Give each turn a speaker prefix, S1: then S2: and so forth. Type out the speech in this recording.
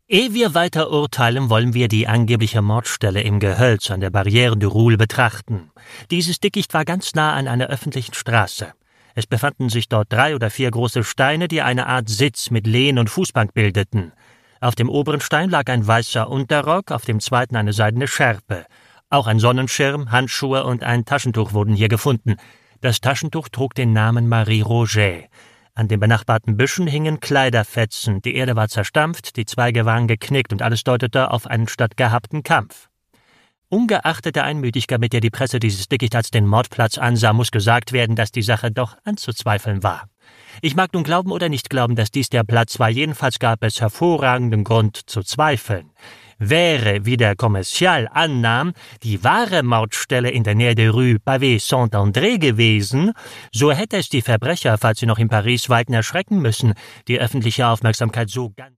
S1: Ehe wir weiter urteilen, wollen wir die angebliche Mordstelle im Gehölz an der Barrière du Roule betrachten. Dieses Dickicht war ganz nah an einer öffentlichen Straße. Es befanden sich dort 3 oder 4 große Steine, die eine Art Sitz mit Lehn- und Fußbank bildeten. Auf dem oberen Stein lag ein weißer Unterrock, auf dem zweiten eine seidene Schärpe. Auch ein Sonnenschirm, Handschuhe und ein Taschentuch wurden hier gefunden. Das Taschentuch trug den Namen Marie Roget. An den benachbarten Büschen hingen Kleiderfetzen, die Erde war zerstampft, die Zweige waren geknickt und alles deutete auf einen stattgehabten Kampf. Ungeachtet der Einmütigkeit, mit der die Presse dieses Dickicht als den Mordplatz ansah, muss gesagt werden, dass die Sache doch anzuzweifeln war. Ich mag nun glauben oder nicht glauben, dass dies der Platz war, jedenfalls gab es hervorragenden Grund zu zweifeln. Wäre, wie der Kommerzial annahm, die wahre Mordstelle in der Nähe der Rue Pavée-Saint-André gewesen, so hätte es die Verbrecher, falls sie noch in Paris weilten, erschrecken müssen, die öffentliche Aufmerksamkeit so ganz